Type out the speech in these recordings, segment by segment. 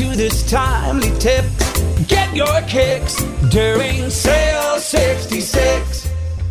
to this timely tip. Get your kicks during Sale 66.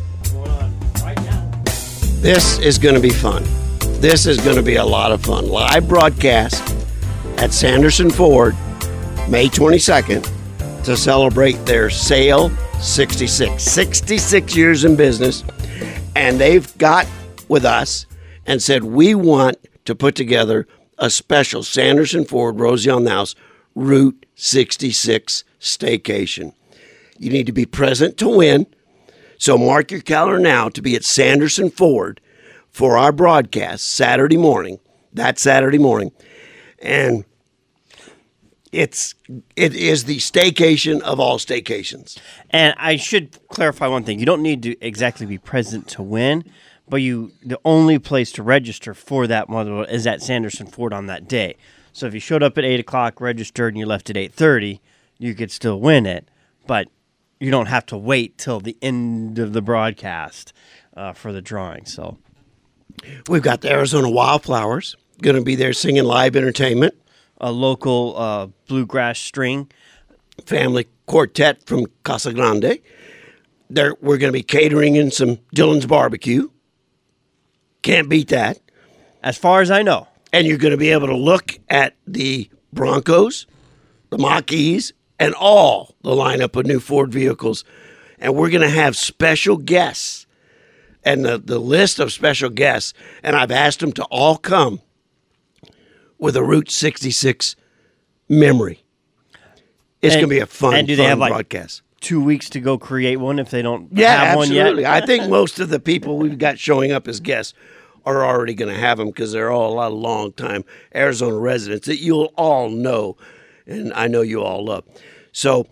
This is going to be fun. This is going to be a lot of fun. Live broadcast at Sanderson Ford, May 22nd, to celebrate their Sale 66. 66 years in business. And they've got with us and said, we want to put together a special Sanderson Ford, Rosie on the House, Route 66 staycation. You need to be present to win. So mark your calendar now to be at Sanderson Ford for our broadcast Saturday morning. That Saturday morning. And it is the staycation of all staycations. And I should clarify one thing. You don't need to exactly be present to win, but the only place to register for that model is at Sanderson Ford on that day. So if you showed up at 8 o'clock, registered, and you left at 8:30, you could still win it, but you don't have to wait till the end of the broadcast for the drawing. So we've got the Arizona Wildflowers going to be there singing live entertainment. A local bluegrass string family quartet from Casa Grande. We're going to be catering in some Dylan's Barbecue. Can't beat that. As far as I know. And you're going to be able to look at the Broncos, the Mach-E's, and all the lineup of new Ford vehicles. And we're going to have special guests. And the list of special guests, and I've asked them to all come with a Route 66 memory. It's going to be a fun they have broadcast. 2 weeks to go create one if they don't have one yet? Absolutely. I think most of the people we've got showing up as guests are already going to have them because they're all a lot of long-time Arizona residents that you'll all know, and I know you all love. So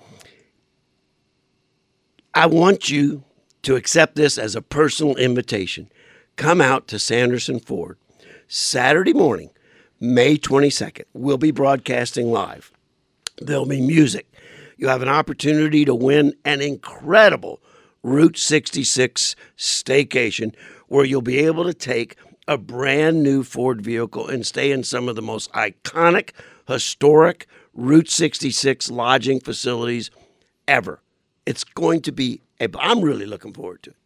I want you to accept this as a personal invitation. Come out to Sanderson Ford Saturday morning, May 22nd. We'll be broadcasting live. There'll be music. You have an opportunity to win an incredible Route 66 staycation where you'll be able to take a brand new Ford vehicle and stay in some of the most iconic, historic Route 66 lodging facilities ever. It's going to be, I'm really looking forward to it.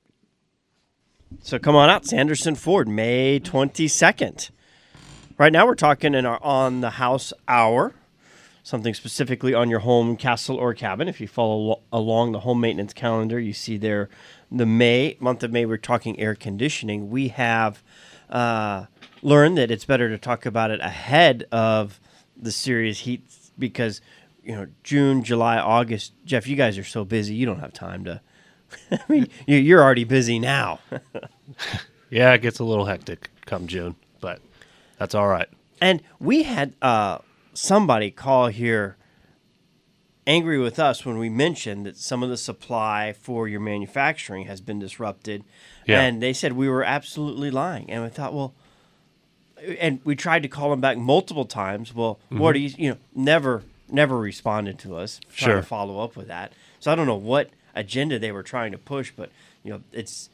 So come on out, Sanderson Ford, May 22nd. Right now we're talking in our On the House Hour. Something specifically on your home, castle, or cabin. If you follow along the home maintenance calendar, you see there the month of May, we're talking air conditioning. We have learned that it's better to talk about it ahead of the serious heat because, June, July, August, Jeff, you guys are so busy, you don't have time to, I mean, you're already busy now. Yeah, it gets a little hectic come June, but that's all right. And we had somebody call here angry with us when we mentioned that some of the supply for your manufacturing has been disrupted. Yeah. And they said we were absolutely lying. And we thought, well, and we tried to call them back multiple times. Well, what are you, never responded to us trying to follow up with that. So I don't know what agenda they were trying to push, but, it's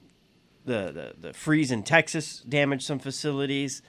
the freeze in Texas damaged some facilities.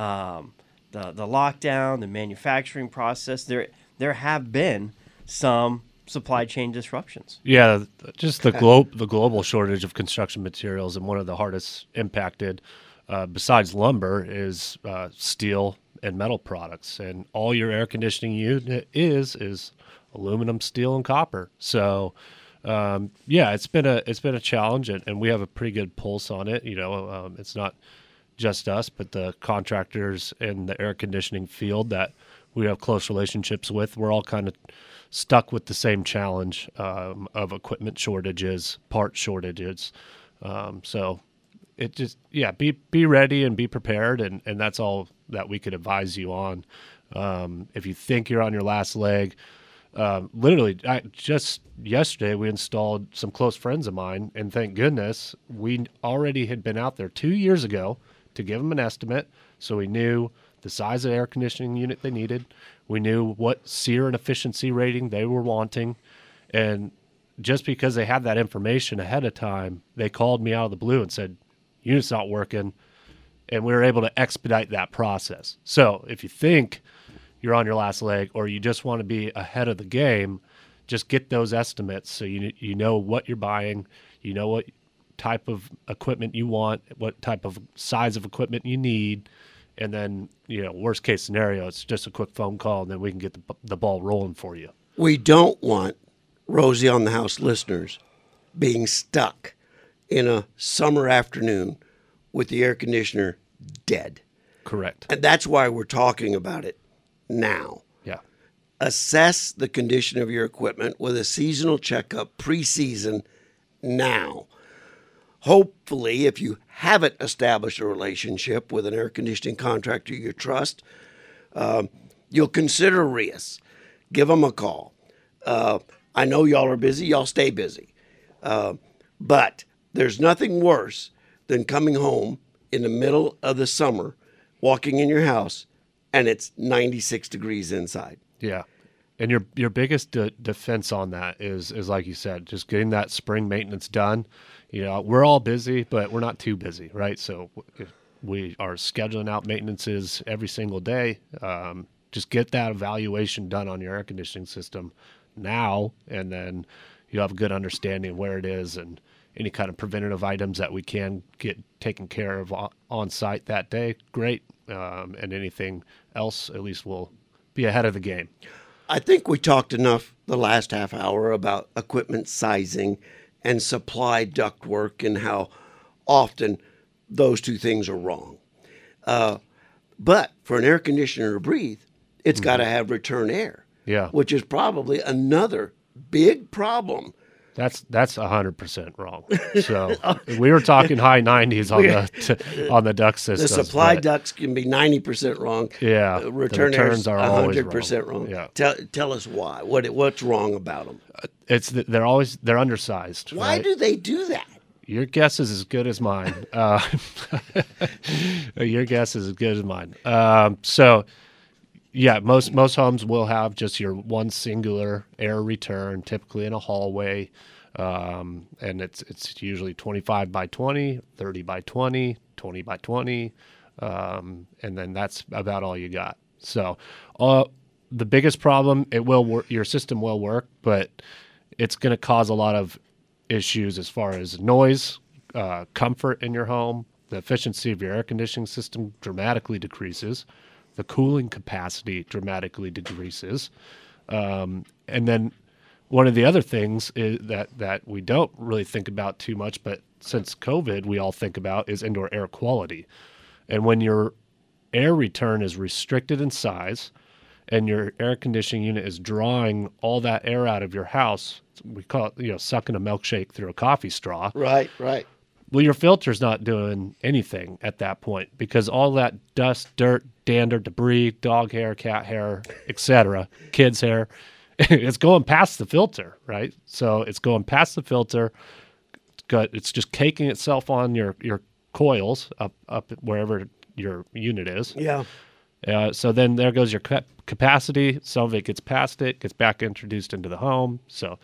The lockdown, the manufacturing process, there have been some supply chain disruptions. Yeah, just the global shortage of construction materials, and one of the hardest impacted, besides lumber, is steel and metal products. And all your air conditioning unit is aluminum, steel, and copper. So, it's been a challenge, and we have a pretty good pulse on it. It's not just us, but the contractors in the air conditioning field that we have close relationships with. We're all kind of stuck with the same challenge of equipment shortages, part shortages. So it just, be ready and be prepared, and that's all that we could advise you on. If you think you're on your last leg, literally, just yesterday we installed some close friends of mine, and thank goodness we already had been out there 2 years ago to give them an estimate, so we knew the size of air conditioning unit they needed. We knew what SEER and efficiency rating they were wanting. And just because they had that information ahead of time, they called me out of the blue and said, unit's not working. And we were able to expedite that process. So if you think you're on your last leg, or you just want to be ahead of the game, just get those estimates so you know what you're buying, you know what type of equipment you want, what type of size of equipment you need, and then, worst case scenario, it's just a quick phone call, and then we can get the ball rolling for you. We don't want Rosie on the House listeners being stuck in a summer afternoon with the air conditioner dead. Correct. And that's why we're talking about it now. Yeah. Assess the condition of your equipment with a seasonal checkup preseason now. Hopefully, if you haven't established a relationship with an air conditioning contractor you trust, you'll consider RIAS. Give them a call. I know y'all are busy. Y'all stay busy. But there's nothing worse than coming home in the middle of the summer, walking in your house, and it's 96 degrees inside. Yeah. And your biggest defense on that is like you said, just getting that spring maintenance done. We're all busy, but we're not too busy, right? So we are scheduling out maintenances every single day. Just get that evaluation done on your air conditioning system now, and then you have a good understanding of where it is and any kind of preventative items that we can get taken care of on site that day. Great. And anything else, at least we'll be ahead of the game. I think we talked enough the last half hour about equipment sizing and supply ductwork and how often those two things are wrong. But for an air conditioner to breathe, it's got to have return air, which is probably another big problem. That's 100% wrong. So we were talking high 90s on the duct system. The supply ducts can be 90% wrong. Yeah, return airs are 100% wrong. Yeah. Tell us why. What's wrong about them? They're undersized. Why do they do that? Your guess is as good as mine. Your guess is as good as mine. Yeah, most homes will have just your one singular air return, typically in a hallway, and it's usually 25 by 20, 30 by 20, 20 by 20, and then that's about all you got. So the biggest problem, it will work, your system will work, but it's going to cause a lot of issues as far as noise, comfort in your home. The efficiency of your air conditioning system dramatically decreases. The cooling capacity dramatically decreases. And then one of the other things is that we don't really think about too much, but since COVID, we all think about is indoor air quality. And when your air return is restricted in size and your air conditioning unit is drawing all that air out of your house, we call it, sucking a milkshake through a coffee straw. Right. Well, your filter's not doing anything at that point because all that dust, dirt, dander, debris, dog hair, cat hair, etc., kids' hair, it's going past the filter, right? So it's going past the filter. It's just caking itself on your coils up wherever your unit is. Yeah. So then there goes your capacity. Some of it gets past it, gets back introduced into the home. So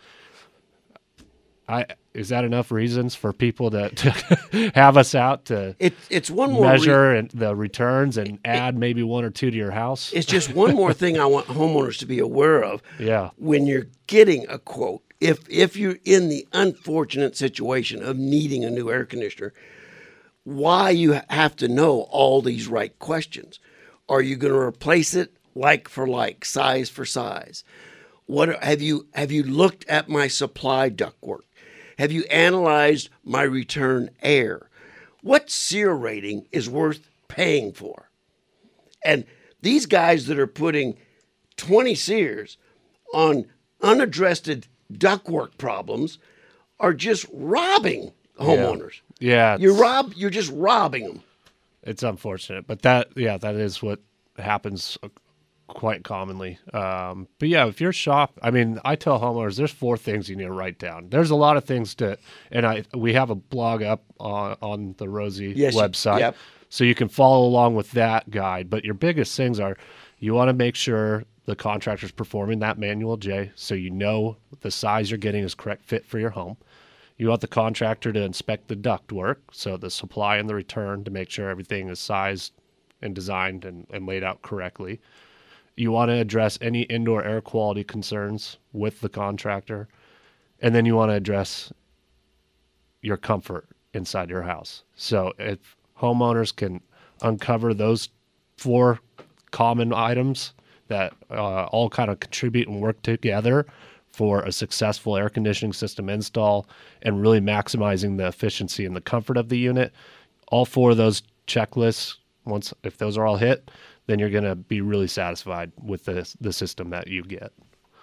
is that enough reasons for people to have us out to it's one more measure and the returns and add maybe one or two to your house? It's just one more thing I want homeowners to be aware of. Yeah. When you're getting a quote, if you're in the unfortunate situation of needing a new air conditioner, why you have to know all these right questions. Are you going to replace it like for like, size for size? What have you looked at my supply ductwork? Have you analyzed my return air? What SEER rating is worth paying for? And these guys that are putting 20 SEERs on unaddressed ductwork problems are just robbing homeowners. Yeah. You're just robbing them. It's unfortunate, but that is what happens quite commonly. But yeah, if you're I tell homeowners there's 4 things you need to write down. There's a lot of things we have a blog up on the Rosie website. Yep. So you can follow along with that guide. But your biggest things are you want to make sure the contractor's performing that manual J, so you know the size you're getting is correct fit for your home. You want the contractor to inspect the ductwork, so the supply and the return, to make sure everything is sized and designed and laid out correctly. You want to address any indoor air quality concerns with the contractor. And then you want to address your comfort inside your house. So if homeowners can uncover those 4 common items that all kind of contribute and work together for a successful air conditioning system install and really maximizing the efficiency and the comfort of the unit, all 4 of those checklists, if those are all hit, then you're going to be really satisfied with the system that you get.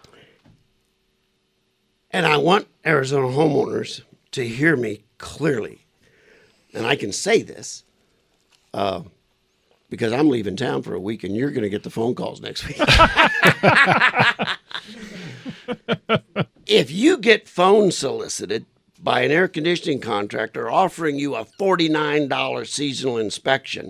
And I want Arizona homeowners to hear me clearly. And I can say this because I'm leaving town for a week and you're going to get the phone calls next week. If you get phone solicited by an air conditioning contractor offering you a $49 seasonal inspection,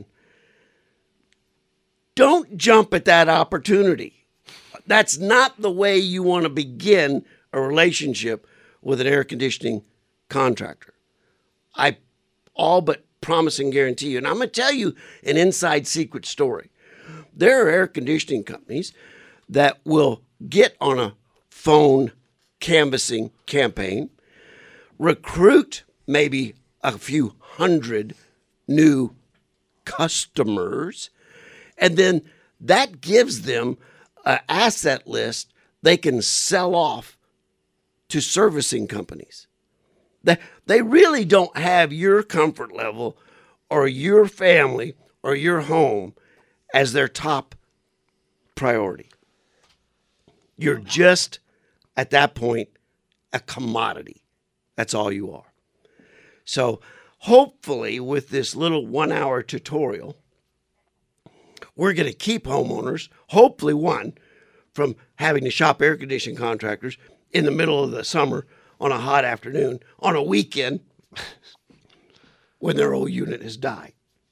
don't jump at that opportunity. That's not the way you want to begin a relationship with an air conditioning contractor. I all but promise and guarantee you, and I'm going to tell you an inside secret story. There are air conditioning companies that will get on a phone canvassing campaign, recruit maybe a few hundred new customers, and then that gives them an asset list they can sell off to servicing companies. They really don't have your comfort level or your family or your home as their top priority. You're just, at that point, a commodity. That's all you are. So hopefully with this little 1-hour tutorial, we're going to keep homeowners, hopefully one, from having to shop air conditioning contractors in the middle of the summer on a hot afternoon, on a weekend, when their old unit has died.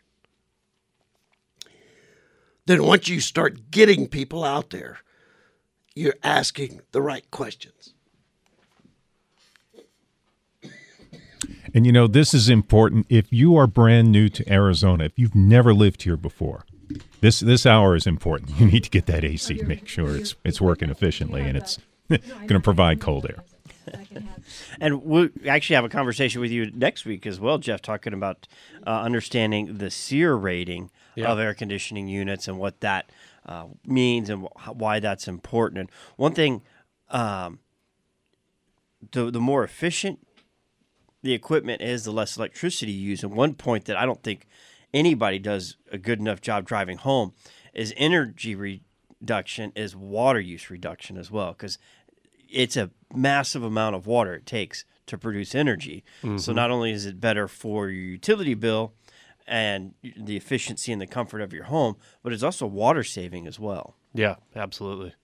Then once you start getting people out there, you're asking the right questions. And, this is important. If you are brand new to Arizona, if you've never lived here before, this hour is important. You need to get that AC, make sure it's working efficiently, and it's going to provide cold air. And we'll actually have a conversation with you next week as well, Jeff, talking about understanding the SEER rating of air conditioning units and what that means and why that's important. And one thing, the more efficient the equipment is, the less electricity you use. And one point that I don't think anybody does a good enough job driving home is energy reduction, is water use reduction as well, because it's a massive amount of water it takes to produce energy. Mm-hmm. So not only is it better for your utility bill and the efficiency and the comfort of your home, but it's also water saving as well. Yeah, absolutely.